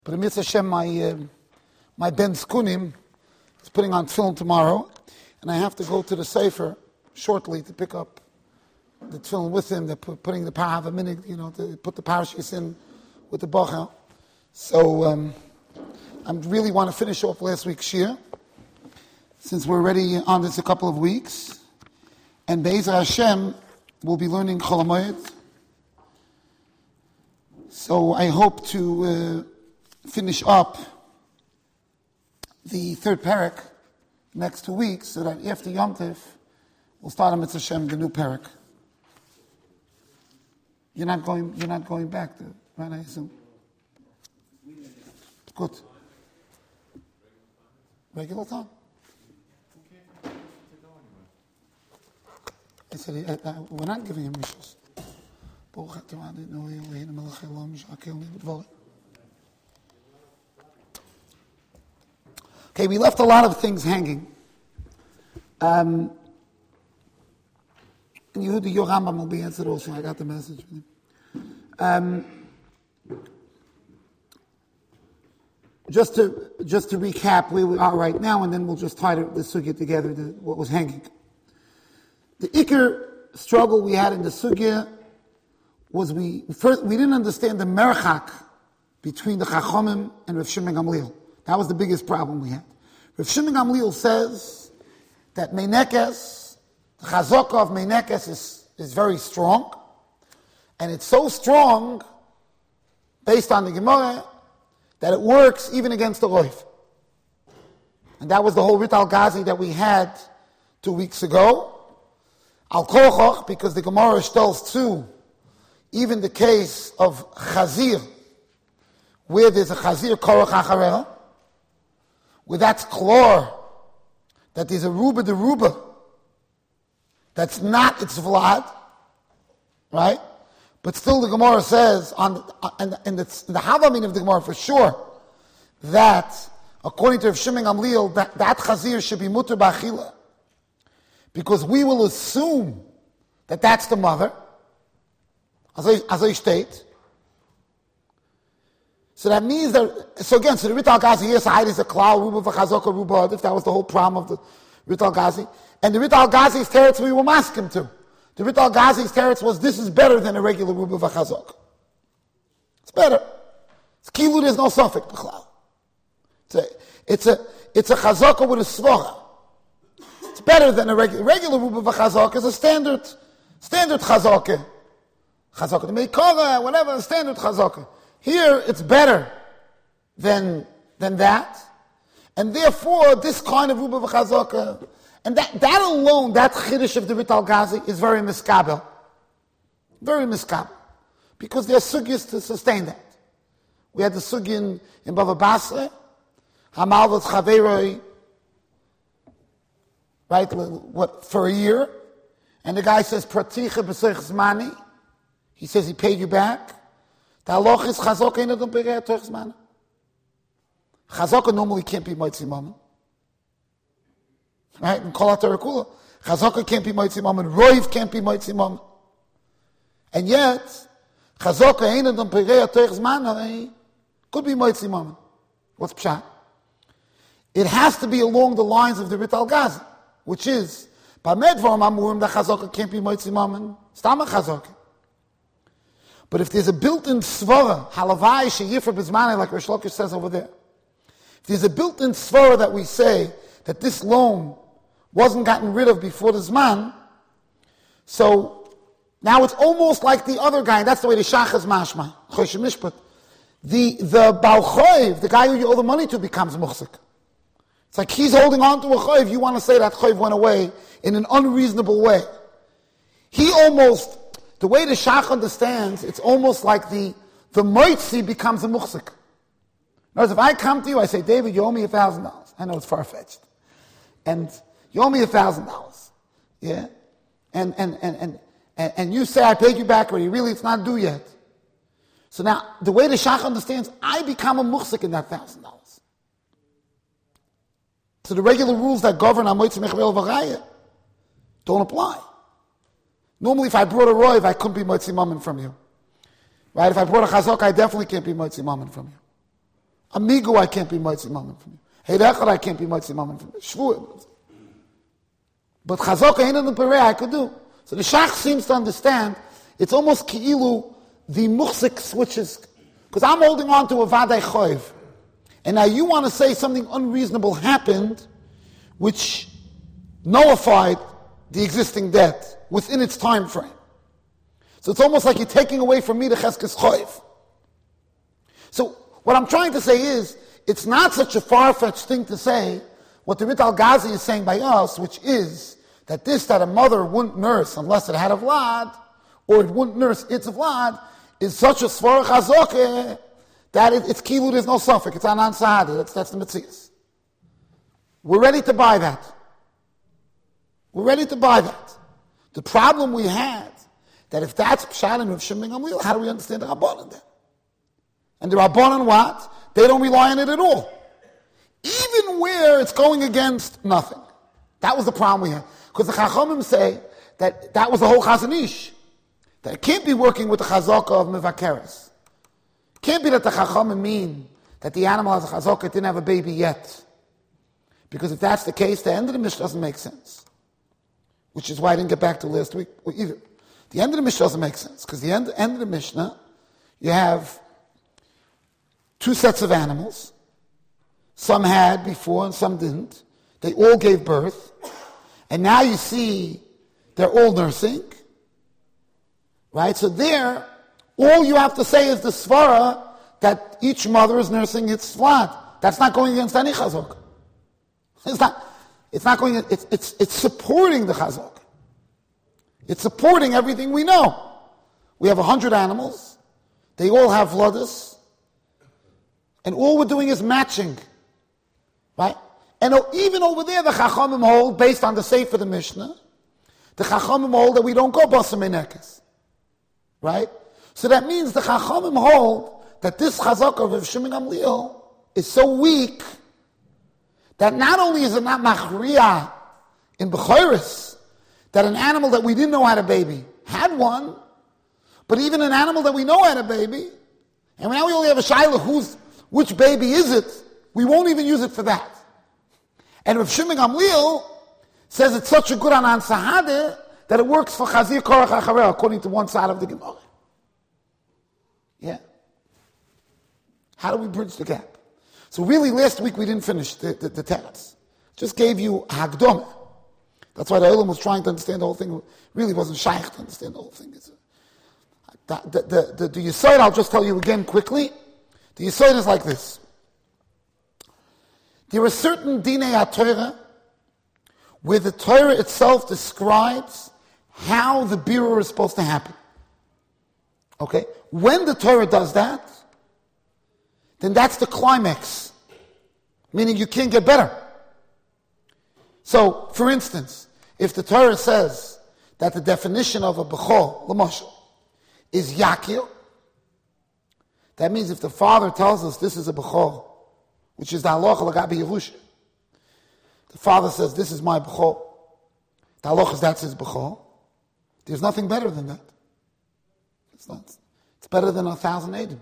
But Mitzvah Hashem, my Ben Skunim is putting on film tomorrow, and I have to go to the Sefer shortly to pick up the film with him. They're putting the Parav a minute, to put the parashas in with the Bochel. So I really want to finish off last week's shir, since we're already on this a couple of weeks. And Be'ezer Hashem will be learning Chol HaMoed. So I hope to finish up the third parak next 2 weeks, so that after Yom Tov, we'll start on Mitzvah Hashem, the new parak. You're not going back to, right, I assume? Good. Regular time? I said, we're not giving him rishos. Okay, we left a lot of things hanging. And Yehuda Yorambam will be answered also. I got the message from him. Just to recap where we are right now, and then we'll just tie the sugya together, what was hanging. The Iker struggle we had in the sugya was we didn't understand the merchak between the Chachomim and Rav Shimon Gamliel. That was the biggest problem we had. Rav Shimon Gamliel says that Meinekes, the Chazaka of Meinekes is very strong, and it's so strong, based on the Gemara, that it works even against the Roiv. And that was the whole Rit al-Ghazi that we had 2 weeks ago. Al-Kochoch, because the Gemara tells too, even the case of Chazir, where there's a Chazir Korach Acharera, where that's chlor, that there's a Ruba de Ruba, that's not its Vlad, right? But still the Gemara says, in the Havamin of the Gemara for sure, that according to Rav Shimon Gamliel, that Chazir should be Mutter B'Achila, because we will assume that that's the mother, as I state. So that means that, so the Rit al-Ghazi, yes, I is a Klal, Ruba v'Chazaka, Ruba, if that was the whole problem of the Rit al-Ghazi. And the Rit al-Ghazi's teretz we will ask him to. The Rit al-Ghazi's teretz was, this is better than a regular Ruba v'Chazaka. It's better. It's Kilu, there's no suffix, B'chlal. It's a Chazaka with a Svara. It's better than a regular Ruba v'Chazaka is a standard Chazaka. Chazaka to Meikara, whatever, standard Chazaka. Here, it's better than that. And therefore, this kind of Ruba v'Chazaka, and that alone, that Chiddush of the Rit al-Ghazi is very miskabel. Very miskabel. Because there are sugyas to sustain that. We had the sugya in Bava Basra, Hamal v'T Chaveroi, right, for a year. And the guy says, Praticha b'Seich Zmani. He says he paid you back. The halach is Chazaka ain't don't pay Teich Zmani. Chazaka normally can't be Moitzi Mammon. Right? In Kol HaTorah Chazaka can't be Moitzi Mammon. Roiv can't be Moitzi Mammon. And yet, Chazaka ain't don't pay Teich Zmani could be Moitzi Mammon. What's Pshat? It has to be along the lines of the Rit al-Ghazi, which is, Bamedvarim Amurim, the Chazaka can't be Moitzi Mammon. Stama Chazaka. But if there's a built-in svara, halavai sheyifer bizmane, like Rish Lakish says over there, if there's a built-in svara that we say that this loan wasn't gotten rid of before the zman, so now it's almost like the other guy. That's the way the shach is mashma, chosh mishpat. The Baal Choiv, the guy who you owe the money to, becomes muhsik. It's like he's holding on to a choiv. You want to say that choiv went away in an unreasonable way. He almost, the way the shach understands, it's almost like the moitzi becomes a muhsik. In other words, if I come to you, I say, David, you owe me $1,000. I know it's far-fetched. And you owe me $1,000. Yeah? And you say, I paid you back already. Really, it's not due yet. So now, the way the shach understands, I become a muhsik in that $1,000. So the regular rules that govern Amoitzi Mechvel V'Raya don't apply. Normally, if I brought a roiv, I couldn't be Moitzi Mammon from you. Right? If I brought a chazaka, I definitely can't be Moitzi Mammon from you. Amigo, I can't be Moitzi Mammon from you. Heirechad, I can't be Moitzi Mammon from you. Shvuah. But Chazaka ain't in the Pereh, I could do. So the Shach seems to understand, it's almost Ki'ilu, the Muchzik switches. Because I'm holding on to a Vadai Choiv. And now you want to say something unreasonable happened, which nullified the existing debt within its time frame. So it's almost like you're taking away from me the Cheskes Choiv. So what I'm trying to say is, it's not such a far-fetched thing to say what the Rit al-Ghazi is saying by us, which is that a mother wouldn't nurse unless it had a vlad, or it wouldn't nurse its vlad, is such a svara chazokeh that it's kilu, there's no suffix, it's anan sahadi, that's the metzias. We're ready to buy that. We're ready to buy that. The problem we had, that if that's pshat and Rav Shimon Gamliel, how do we understand the Rabbanan then? And the Rabbanan what? They don't rely on it at all. Even where it's going against nothing. That was the problem we had. Because the Chachamim say that was the whole Chazon Ish. That it can't be working with the Chazaka of Mevakeres. It can't be that the Chachamim mean that the animal has a Chazaka, it didn't have a baby yet. Because if that's the case, the end of the Mishnah doesn't make sense. Which is why I didn't get back to last week either. The end of the Mishnah doesn't make sense. Because the end of the Mishnah, you have two sets of animals. Some had before and some didn't. They all gave birth. And now you see they're all nursing. Right? So there, all you have to say is the svara that each mother is nursing its vlad. That's not going against any chazak. It's not going, it's supporting the chazak. It's supporting everything we know. We have 100 animals. They all have vladis. And all we're doing is matching. Right? And even over there, the Chachamim hold, based on the Sefer the Mishnah, the Chachamim hold that we don't go basam enekes. Right? So that means the Chachamim hold that this Chazak of Rav Shimon Gamliel is so weak that not only is it not machriya in Bechoros, that an animal that we didn't know had a baby had one, but even an animal that we know had a baby, and now we only have a shayla which baby is it, we won't even use it for that. And Rav Shimon Gamliel says it's such a good anan sahadeh that it works for Chazir Korach Achareh, according to one side of the Gemara. Yeah. How do we bridge the gap? So really, last week we didn't finish the teretz. Just gave you Hagdom. That's why the Olam was trying to understand the whole thing. Really wasn't shaykh to understand the whole thing. The Yesod, I'll just tell you again quickly. The Yesod is like this. There are certain Dinei HaTorah where the Torah itself describes how the birur is supposed to happen. Okay? When the Torah does that, then that's the climax. Meaning you can't get better. So, for instance, if the Torah says that the definition of a bechor, l'mashal, is yakir, that means if the father tells us this is a bechor, which is the halacha l'gabi Yerusha, the father says this is my bechor, the halacha is that's his bechor, there's nothing better than that. It's not. It's better than 1,000 Eidim.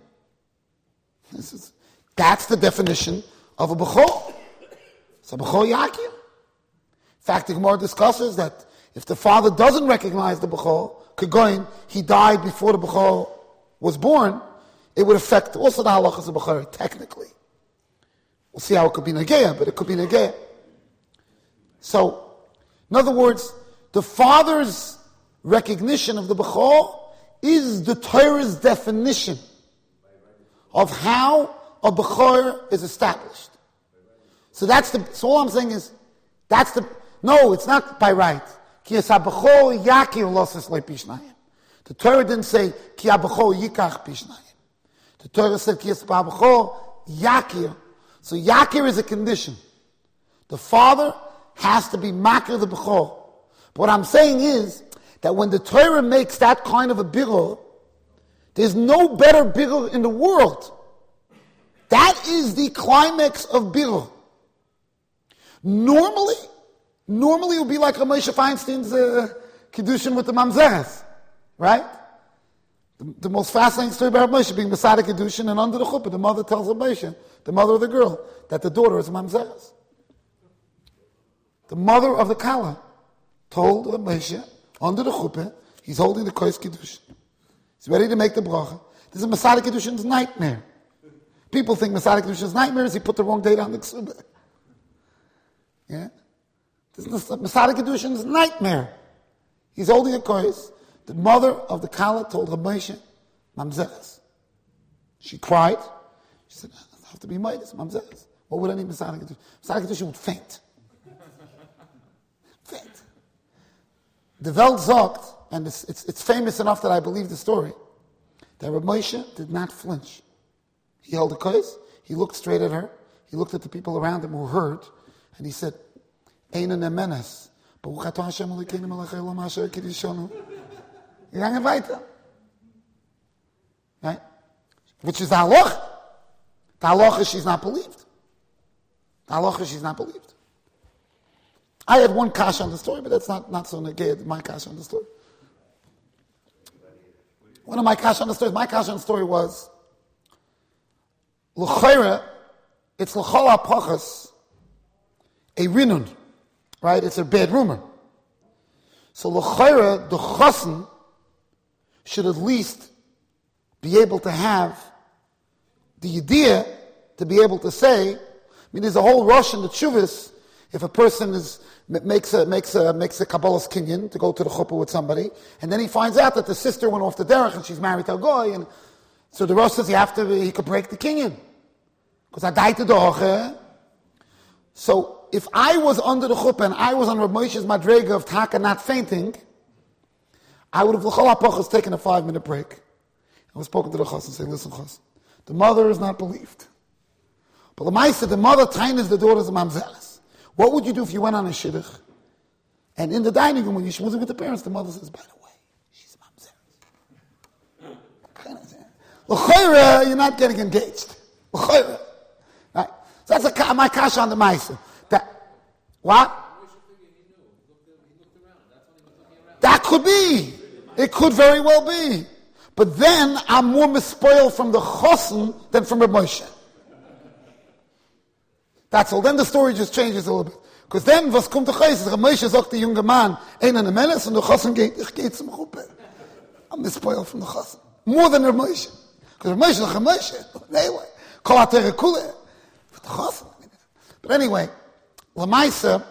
That's the definition of a bechor. It's a bechor yakir. In fact, the Gemara discusses that if the father doesn't recognize the bechor, Kegoin, he died before the bechor was born, it would affect also the halachas of bechor, technically. We'll see how it could be negeya, but it could be negeya. So, in other words, the father's recognition of the bechor is the Torah's definition of how a bechor is established. So all I'm saying is, no, it's not by right. Ki es ha-bechor yakir losses le pishnayim. The Torah didn't say, ki ha-bechor yikach pishnayim. The Torah said, ki es ha-bechor yakir. So yakir is a condition. The father has to be makir the bechor. But what I'm saying is, that when the Torah makes that kind of a birur, there's no better birur in the world. That is the climax of birur. Normally it would be like Moshe Feinstein's Kiddushin with the Mamzeres, right? The most fascinating story about Moshe being beside a Kiddushin and under the chuppah, the mother tells Moshe, the mother of the girl, that the daughter is mamzeres. The mother of the Kala told Moshe, under the chuppah, he's holding the Kois Kiddushin. He's ready to make the bracha. This is Masada Kiddushin's nightmare. People think Masada Kiddushin's nightmare is he put the wrong date on the Ksubah. Yeah? This is Masada Kiddushin's nightmare. He's holding a Kois. The mother of the Kala told Moshe, mamzeres. She cried. She said, I have to be Midas, mamzeres. What would any Masada Kiddushin? Masada Kiddushin would faint. Faint. The Welt sagt, and it's famous enough that I believe the story, that Reb Moshe did not flinch. He held a kois, he looked straight at her, he looked at the people around him who heard, and he said, Eina nemenes, Baruch atah Hashem Elokeinu melech haolam asher kiddushanu. Gegangen weiter. Right? Which is the halacha. The halacha she's not believed. The halacha she's not believed. I had one kasha on the story, but that's not so negayed, my kasha on the story. One of my kasha on the story was, l'chayra, it's l'chol ha'pachas, a rinun, right? It's a bad rumor. So l'chayra, the chassan, should at least be able to have the idea to be able to say, there's a whole rush in the tshuvas, if a person makes a Kabbalah's kinyan to go to the chuppah with somebody, and then he finds out that the sister went off the derech and she's married to a goy, and so the Rosh says he could break the kinyan. Because I died to the hoche. So if I was under the chuppah and I was on Reb Moshe's madrega of taka not fainting, I would have l'chol ha'pachas taken a 5-minute break. I was spoken to the chas and saying, listen chas, the mother is not believed. But the mother tainas the daughters of mamzeres. What would you do if you went on a shidduch, and in the dining room when you're schmoozing with the parents, the mother says, by the way, she's mamzeres. L'chayra, you're not getting engaged. L'chayra. Right? So that's my kasha on the ma'aser. What? That could be. It could very well be. But then I'm more mispoiled from the chosn than from Reb Moshe. That's all. Then the story just changes a little bit. Because then, was kommt doch heißt, Reb Moshe sagt, der junge Mann, einer ne Menes, und der chosn geht, ich gehe zum Chuppah. I'm mispoiled from the chosn. More than Reb Moshe. Because Reb Moshe is Reb Moshe. Anyway, kol hatere kule. But the chosn. But anyway, Lamaisa,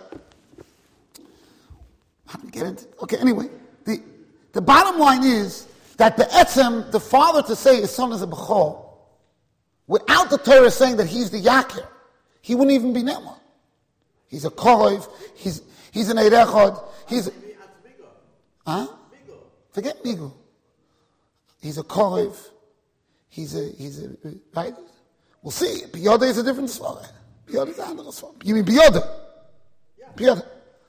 how do we get into? Okay, anyway, the bottom line is that the father to say his son is a bechor, without the Torah saying that he's the yakir, he wouldn't even be Nema. He's a Korov, he's an Eirechod, forget Migu. He's a Korov, he's a, right? We'll see. Biyoda is a different story. Biyoda is a different story. You mean Biyoda? Biyoda.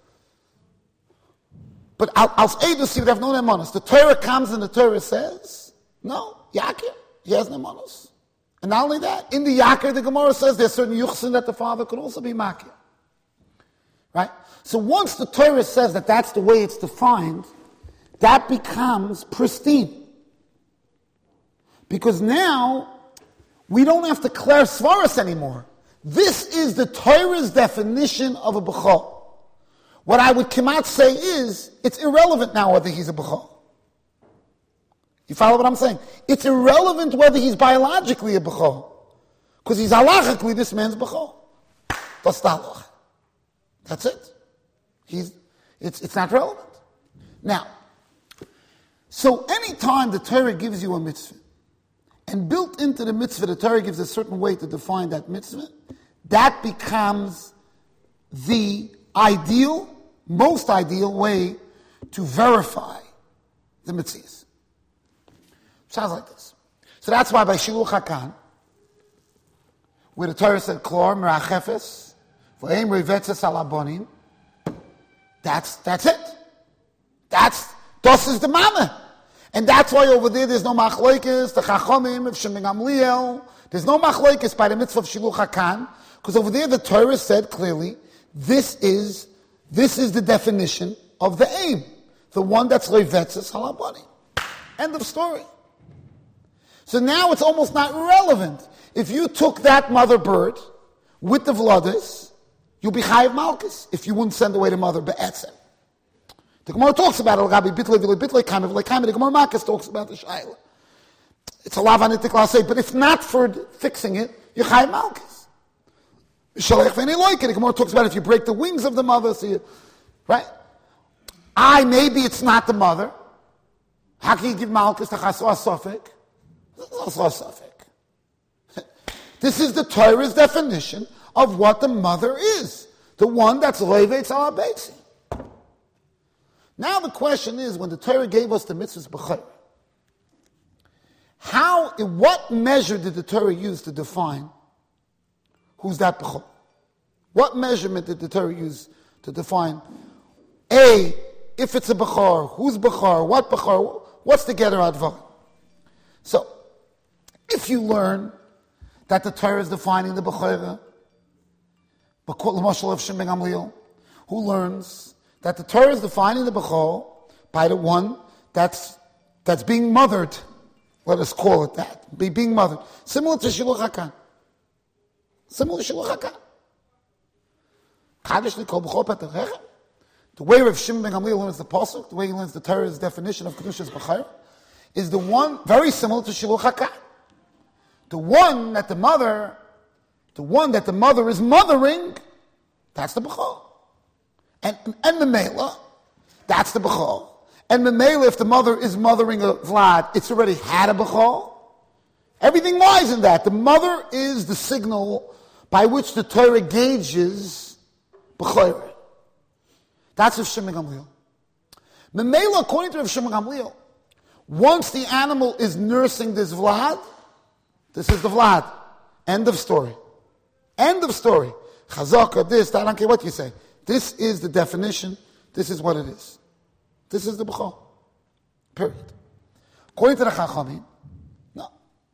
But als Eidus, you would have no Nemanos. The Torah comes and the Torah says, no, Yakir, he has Nemanos. And not only that, in the Yakir, the Gemara says there's certain Yuchsin that the father could also be Makir. Right? So once the Torah says that that's the way it's defined, that becomes pristine. Because now, we don't have to declare Svaras anymore. This is the Torah's definition of a Bechor. What I would come out say is, it's irrelevant now whether he's a Bechor. You follow what I'm saying? It's irrelevant whether he's biologically a Bechor. Because he's halachically this man's Bechor. That's the halacha. That's it. It's not relevant. Now, so anytime the Torah gives you a mitzvah, and built into the mitzvah, the Torah gives a certain way to define that mitzvah, that becomes the most ideal way to verify the mitzvahs. Sounds like this. So that's why by Shiluch HaKan, where the Torah said, Klor merachefes, v'eim revetzes alabonim, that's it. Das is the mama. And that's why over there's no machlokes, the Chachomim of Shimon Gamliel. There's no machlokes by the mitzvah of Shiluch HaKan, because over there the Torah said clearly, this is the definition of the aim, the one that's revetzes halabonim. End of story. So now it's almost not relevant if you took that mother bird with the vladis, you'll be chayiv malchus if you wouldn't send away the mother be'etzem. The Gemara talks about it. The Gemara Makkas talks about the shaila. It's a lav anitik l'aseh, but if not for fixing it, you're chayiv malchus. The Gemara talks about if you break the wings of the mother, so you, right? Maybe it's not the mother. How can you give malchus to chasra sofek? This is the Torah's definition of what the mother is. The one that's loivetz al beitzi. Now the question is, when the Torah gave us the mitzvahs b'chayr, what measure did the Torah use to define who's that b'chol? What measurement did the Torah use to define, if it's a b'chor, who's b'chor, what b'chor, what's the getter advar? So, if you learn that the Torah is defining the b'chora, l'mashal of Shimon ben Gamliel, who learns that the Torah is defining the b'chor by the one that's being mothered, let us call it that, being mothered, similar to Shiluch HaKan. The way Rav Shimon ben Gamliel learns the pasuk, the way he learns the Torah's definition of Kedushas b'chayr, is the one very similar to Shiluch HaKan. The one that the mother is mothering, that's the b'chol. And Memela, that's the b'chol. And Memela, if the mother is mothering a Vlad, it's already had a b'chol. Everything lies in that. The mother is the signal by which the Torah gauges b'chayr. That's Rav Shimon ben Gamliel. Memela, according to Rav Shimon ben Gamliel, once the animal is nursing this Vlad, this is the Vlad. End of story. Chazaka, this, that, I don't care what you say. This is the definition. This is what it is. This is the b'chol. Period. According to the Chachamim, no.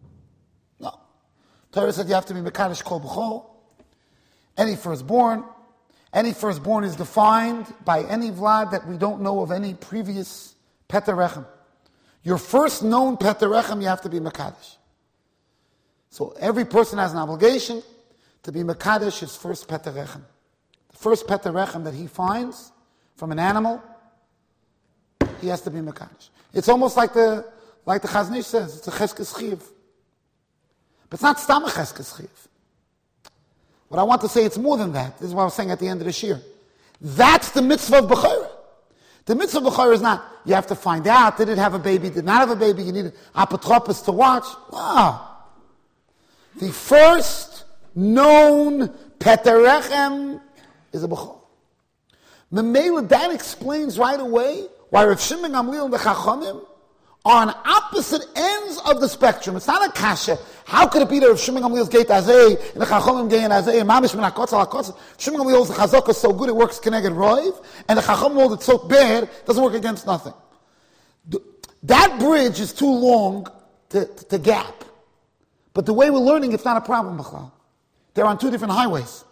Torah said you have to be mekadosh kol b'chol. Any firstborn is defined by any Vlad that we don't know of any previous Peter Rechem. Your first known Peter Rechem, you have to be mekadosh. So every person has an obligation to be mekadosh his first Peter Rechem. The first Peter Rechem that he finds from an animal, he has to be mekadosh. It's almost like the Chazon Ish says, it's a cheskes chiv. But it's not stam a cheskes chiv. What I want to say, it's more than that. This is what I was saying at the end of this year. That's the mitzvah of b'chayra. The mitzvah of b'chayra is not, you have to find out, did it have a baby, did not have a baby, you need an apotropos to watch. Wow. The first known Peter Rechem is a b'chol. Memela, that explains right away why Rav Shimon ben Gamliel and the Chachamim are on opposite ends of the spectrum. It's not a kasha. How could it be that Rav Shimon ben Gamliel's gate azay and the Chachamim gate azay and mamish min hakotz al hakotz? Shimon ben Gamliel's chazaka is so good it works keneged roiv, and the Chachamim hold it so bad it doesn't work against nothing. That bridge is too long to gap. But the way we're learning, it's not a problem, B'chlal. They're on two different highways.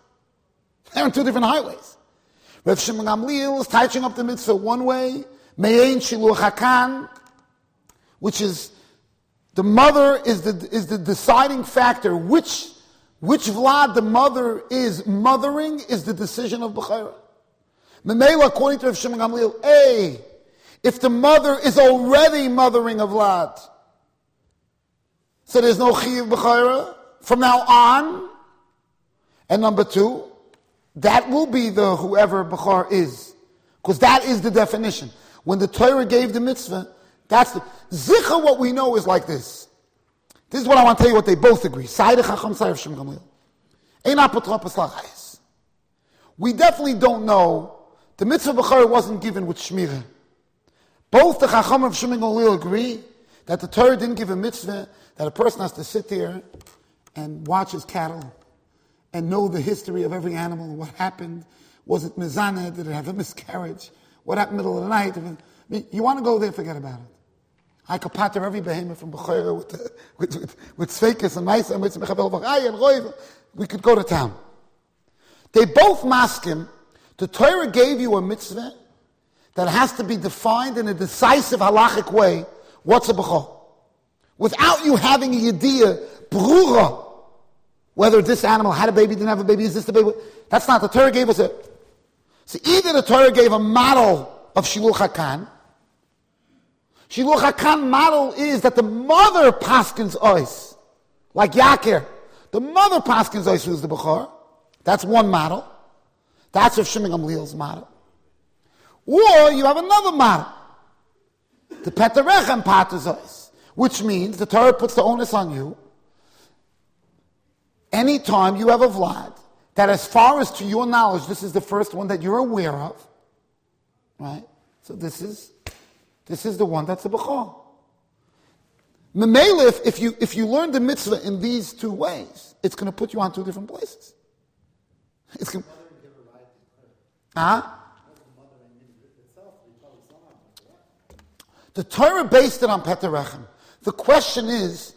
Rav Shimon ben Gamliel is touching up the mitzvah one way, Me'ein Shiluch HaKan, which is the mother is the deciding factor. Which Vlad the mother is mothering is the decision of B'chayra. Memela, according to Rav Shimon ben Gamliel, if the mother is already mothering a Vlad, so there's no chiyuv b'chayra from now on. And number two, that will be the whoever b'char is. Because that is the definition. When the Torah gave the mitzvah, that's the... Zicha, what we know is like this. This is what I want to tell you what they both agree. We definitely don't know. The mitzvah b'chayra wasn't given with shmirah. Both the Chacham of Shimon Gamliel agree that the Torah didn't give a mitzvah that a person has to sit there and watch his cattle and know the history of every animal, what happened. Was it mizana? Did it have a miscarriage? What happened in the middle of the night? I mean, you want to go there, forget about it. I could patter every behemoth from Bechayra with Sveikas and Maisa and Mechabel Vachai and Roiv. We could go to town. They both maskim. The Torah gave you a mitzvah that has to be defined in a decisive halachic way. What's a b'chol? Without you having a yediyah, brura, whether this animal had a baby, didn't have a baby, is this the baby? That's not, the Torah gave us it. So either the Torah gave a model of Shiluch HaKan. Shiluch HaKan model is that the mother paskins ois, like Yakir. The mother paskins ois who's the Bechor. That's one model. That's Rav Shimon Gamliel's model. Or you have another model. The Petarechem patas ois, which means the Torah puts the onus on you. Anytime you have a Vlad, that as far as to your knowledge, this is the first one that you're aware of, right? So this is the one that's a Bechor. Memele, if you learn the mitzvah in these two ways, it's going to put you on two different places. It's going The Torah based it on Petarechem. The question is,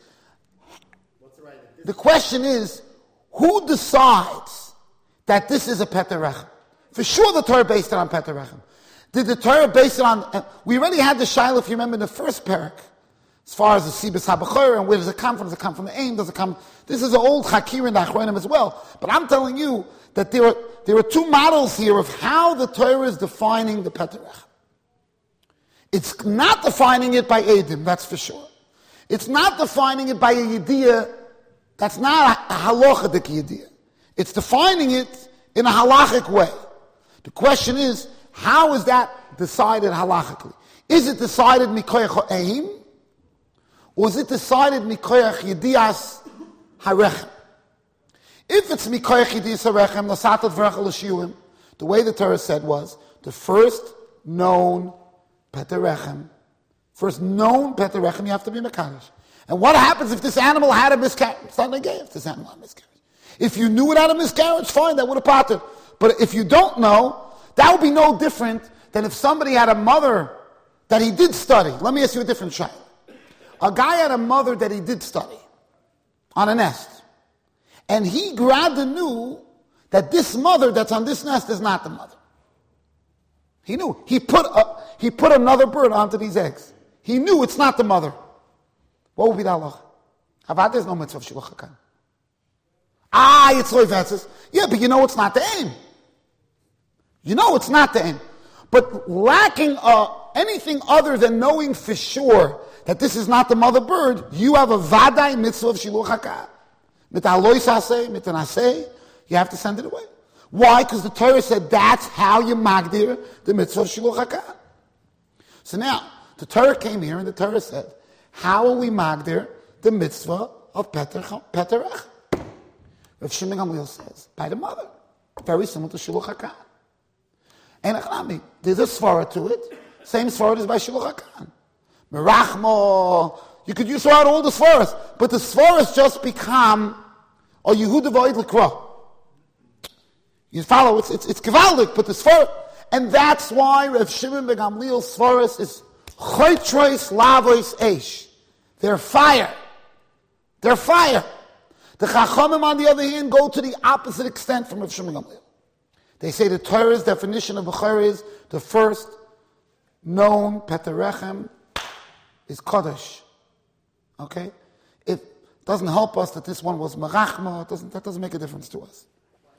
who decides that this is a Petarechem? For sure the Torah based it on Petarechem. Did the Torah base it on... we already had the Shaila, if you remember, in the first parak, as far as the Sibis HaBechor, and where does it come from? Does it come from the Aim? Does it come... This is an old Chakir in the Achronim as well. But I'm telling you that there are two models here of how the Torah is defining the Petarechem. It's not defining it by Eidim, that's for sure. It's not defining it by a Yediyah. That's not a halachic Yediyah. It's defining it in a halachic way. The question is, how is that decided halachically? Is it decided mikoyach ha'eim? Or is it decided mikoyach yediyas harechem? If it's mikoyach yediyas harechem, lasatat v'rachel l'shiyuim, the way the Torah said was, the first known Petarechem, you have to be mekadosh. And what happens if this animal had a miscarriage? It's not negay if this animal had a miscarriage. If you knew it had a miscarriage, fine, that would have parted. But if you don't know, that would be no different than if somebody had a mother that he did study. Let me ask you a different shayla. A guy had a mother that he did study on a nest. And he grabbed and knew that this mother that's on this nest is not the mother. He knew. He put another bird onto these eggs. He knew it's not the mother. What would be the halacha? Avad, there's no mitzvah of Shiluch HaKan. It's loivetzes. Yeah, but you know it's not the aim. You know it's not the aim. But lacking anything other than knowing for sure that this is not the mother bird, you have a vaday mitzvah of Shiluch HaKan. You have to send it away. Why? Because the Torah said that's how you magdir the mitzvah of Shiluch HaKan. So now, the Torah came here and the Torah said, how will we magdir the mitzvah of Petarechem? Rav Shimon Gamliel says, by the mother. Very similar to Shiluch HaKan. And there's a svara to it. Same svara is by Shiluch HaKan. Merachmo. You could use throughout all the svaras, but the svaras just become a Yehuda V'Oid L'Kra. You follow? It's gewaldik, but the svara, and that's why Rav Shimon ben Gamliel's svaras is choytrois lavois eish. They're fire. They're fire. The Chachamim, on the other hand, go to the opposite extent from Rav Shimon Gamliel. They say the Torah's definition of Bechor is the first known Petarechem is Kodesh. Okay? It doesn't help us that this one was Merachma. That doesn't make a difference to us.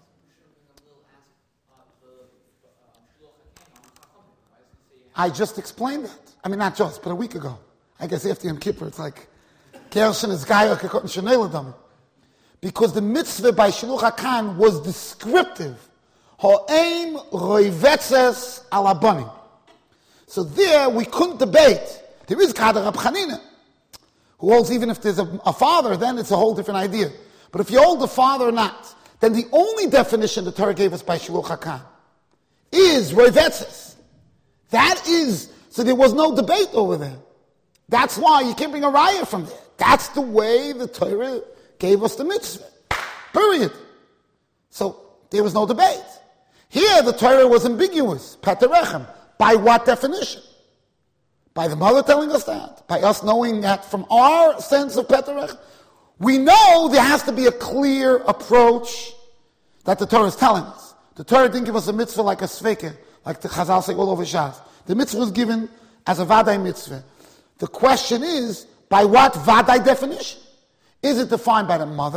I just explained that. I mean, not just, but a week ago. I guess after Yom Kippur, it's like, Kershin is Gaya Kekot and Shanei Ladam. Because the mitzvah by Shiluch HaKan was descriptive. Ho'eim roivetzes alabani. So there we couldn't debate. There is Kader Rab Chanina, who holds even if there's a father, then it's a whole different idea. But if you hold the father or not, then the only definition the Torah gave us by Shiluch HaKan is roivetzes. That is, so there was no debate over there. That's why you can't bring a raya from there. That's the way the Torah gave us the mitzvah. Period. So there was no debate. Here the Torah was ambiguous. Petarechem. By what definition? By the mother telling us that? By us knowing that from our sense of Petarechem? We know there has to be a clear approach that the Torah is telling us. The Torah didn't give us a mitzvah like a sveke, like the Chazal say all over Shas. The mitzvah was given as a vaday mitzvah. The question is, by what vaday definition? Is it defined by the mother,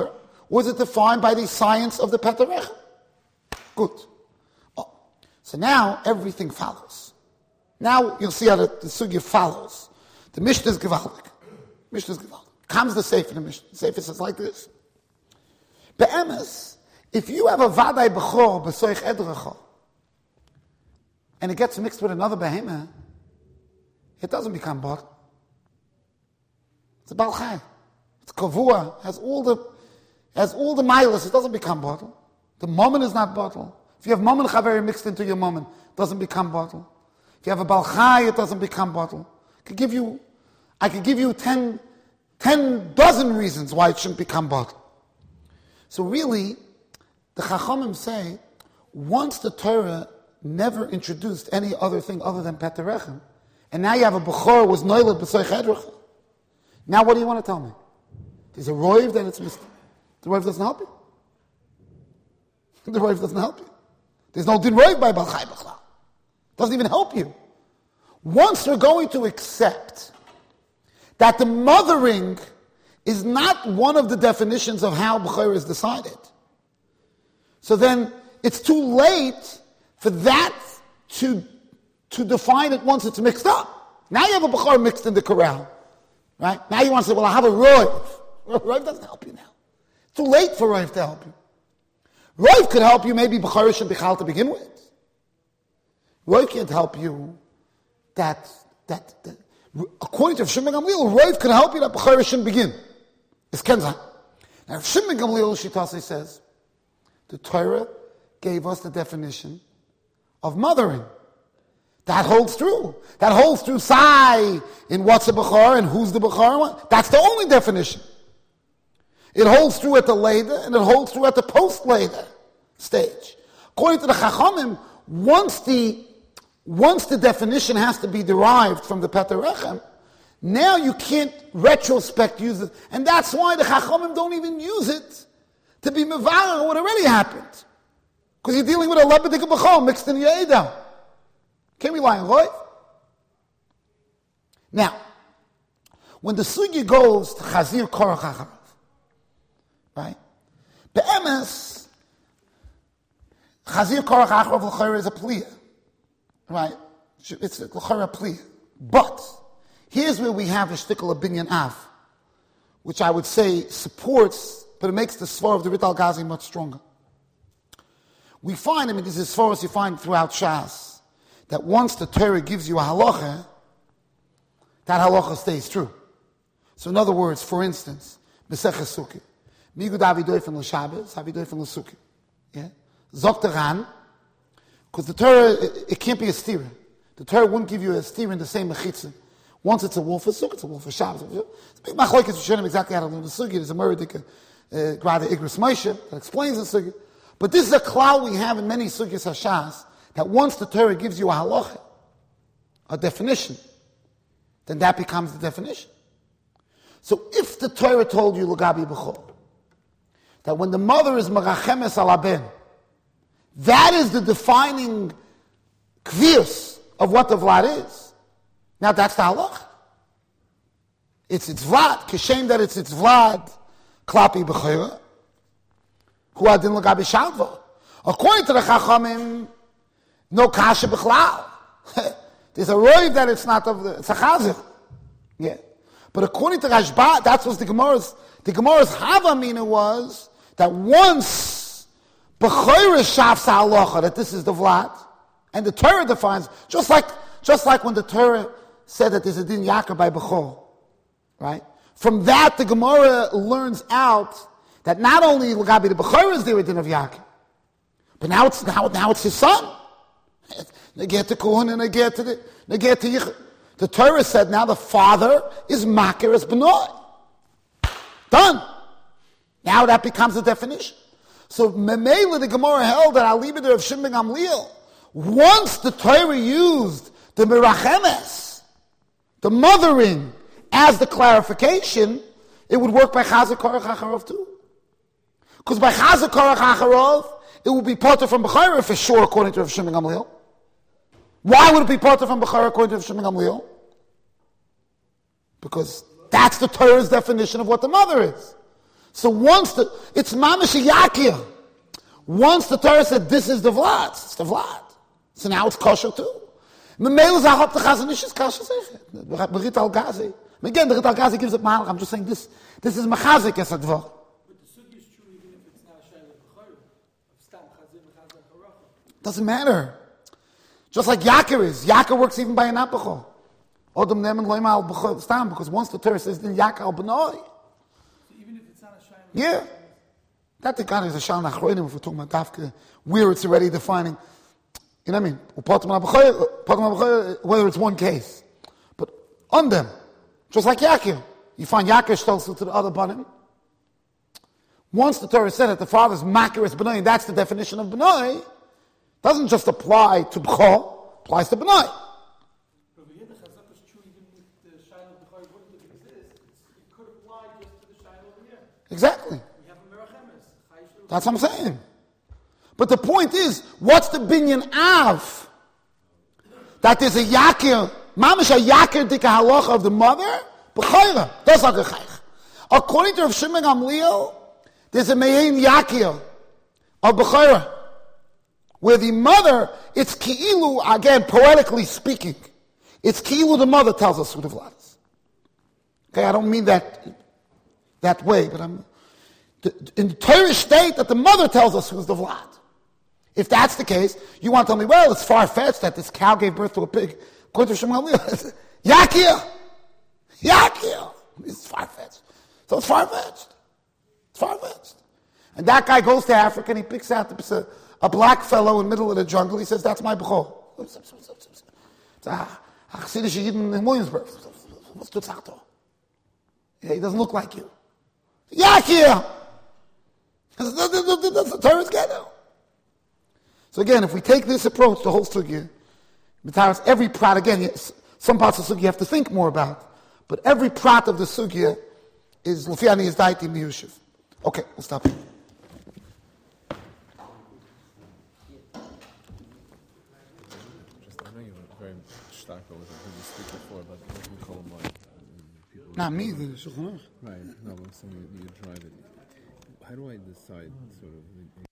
Or is it defined by the science of the Petarechem? Good. Oh. So now everything follows. Now you'll see how the sugya follows. The Mishnah is gewaldig. Comes the Sefer in the Mishnah. The Sefer says like this. Be'emes, if you have a vadai b'chor b'soich edrecha, and it gets mixed with another behemoth, it doesn't become bottle. It's a Baal Chai. It's kavua, has all the milas, it doesn't become bottle. The moment is not bottle. If you have Mammon Chaveri mixed into your Mammon, it doesn't become bottle. If you have a Baal Chai, it doesn't become bottle. I could give you 10 dozen reasons why it shouldn't become bottle. So really, the Chachamim say, once the Torah never introduced any other thing other than Petarechem, and now you have a Bechor was Noiled B'Soich Edrecha, now what do you want to tell me? There's a Roiv that it's missed. The Roiv doesn't help you. The Roiv doesn't help you. There's no Din Roiv by Baal Chai B'chlal. Doesn't even help you. Once we're going to accept that the mothering is not one of the definitions of how Bechor is decided, so then it's too late for that to define it once it's mixed up. Now you have a Bechor mixed in the corral. Right? Now you want to say, well, I have a Roiv. Roiv doesn't help you now. It's too late for Roiv to help you. Roiv could help you maybe Bechorish and Bichal to begin with. Roiv can't help you that according to Shimon Gamliel, Roiv can help you that Bechorish shouldn't begin. It's Kenzah. Now Shimon Gamliel Shitase says, the Torah gave us the definition of mothering. That holds true. That holds true Sai in what's a Bechor and who's the Bechor. That's the only definition. It holds true at the Leda and it holds true at the post-Leda stage. According to the Chachamim, once the definition has to be derived from the Petarechem, now you can't retrospect use it. And that's why the Chachamim don't even use it to be mevarer what already happened. Because you're dealing with a Lebedik Bechor mixed in your Edom. Can't rely on Roiv. Now, when the sugya goes to Chazir Korach Acharav, right? Be'emes, Chazir Korach Acharav l'chayr is a pliya, right? It's l'chayr a pliya. But here's where we have a shtickle of binyan av, which I would say supports, but it makes the svar of the Rit al-Ghazi much stronger. We find, this is svaras you find throughout Shas, that once the Torah gives you a halacha, that halacha stays true. So in other words, for instance, Meseches Sukkah, Migud Avidoifen l'Shabbos, Avidoifen l'Sukkah. Yeah? Zok Teran, because the Torah, it can't be a steer. The Torah wouldn't give you a steer in the same mechitzah. Once it's a wolf for Sukkah, it's a wolf for Shabbos. It's a big machlokes to show them exactly how to learn the Sukkah. There's a Meridik, Grada Igros Moshe, that explains the Sukkah. But this is a cloud we have in many Sukkahs Hashas, that once the Torah gives you a halacha, a definition, then that becomes the definition. So if the Torah told you, L'gabi B'chol, that when the mother is Merachemes al haben, that is the defining kvius of what the Vlad is. Now that's the halacha. It's Vlad, Kishem that it's Vlad, Klapi B'chora, Hu adin L'gabi Shalva. According to the Chachamim, no kasha b'chlal. There's a roiv that it's not of it's a chazir. Yeah. But according to Rashba, that's what the Gemara's Havamina was, that once B'chayra shafs ha'alocha, that this is the Vlad, and the Torah defines, just like when the Torah said that there's a din yakar by B'chol, right? From that, the Gemara learns out that not only L'gabi the B'chayra is there a din of yakar, but now it's his son. Negeh to Kuhun and negeh to Yichud. The Torah said now the father is Makir as B'nai. Done. Now that becomes the definition. So Memela the Gemara held that Alibida of Shimon Gamliel, once the Torah used the Merachemes, the mothering, as the clarification, it would work by Chazir Korach Acharov too. Because by Chazir Korach Acharov, it would be parted from Bechayra for sure, according to Rav Shimon Gamliel. Why would it be parted from Bechayra according to Rav Shimon Gamliel? Because that's the Torah's definition of what the mother is. So it's mamash yakir. Once the Torah said this is the vlad, it's the vlad. So now it's kosher too. Memel zahat the chazanish is kosher sechet. Berit al gazi. Again, the Rit al gazi gives it malach. I'm just saying this is machazik as a dvar. But the sugi is true even if it's not a shayla b'chayr. Stam chazim chazim haracha. Doesn't matter. Just like yakir is. Yakir works even by an apachol. Odom nemen loyma al b'chayr stam, because once the Torah says then yakir al b'noi. So even if it's not a shayla. Yeah. That the kind is a shal nachroinim if we're talking about dafka, where it's already defining. You know what I mean? Whether it's one case. But on them, just like Yakir. You find Yakir shtelzel to the other banim. Once the Torah said that the father's makir is benoi, that's the definition of benoi, doesn't just apply to b'cho, applies to benoi. But we hear the chazak is true even if the shayla b'chayr wouldn't exist. It could apply just to the shayla over here. Exactly. We have a merachemes. That's what I'm saying. But the point is, what's the binyan av? That there's a yakir, mamash a yakir dika halacha of the mother, b'chayra, does like a chaych. According to Rav Shimon Gamliel, there's a me'ein yakir of b'chayra, where the mother, it's ki'ilu, again, poetically speaking, it's ki'ilu the mother tells us who the vlad is. Okay, I don't mean that way, but in the Torah state that the mother tells us who's the vlad. If that's the case, you want to tell me, well, it's far-fetched that this cow gave birth to a pig. According to Shmuel Gamliel, Yakir. It's far-fetched. So it's far-fetched. It's far-fetched. And that guy goes to Africa and he picks out a black fellow in the middle of the jungle. He says, that's my b'chol. It's a Hasidic Yidden in Williamsburg. Yeah, he doesn't look like you. Yakir. That's the Torah's ghetto. So again, if we take this approach, the whole sugya, every prat, again, yes, some parts of the sugya you have to think more about, but every prat of the sugya is Lufiani is daiti miyushiv. Okay, we'll stop here. I know you were very stark with it when you speak before about the Kol Hamoed. Not me, the Shulchan Aruch. Right, no, I'm saying you drive it. How do I decide, sort of...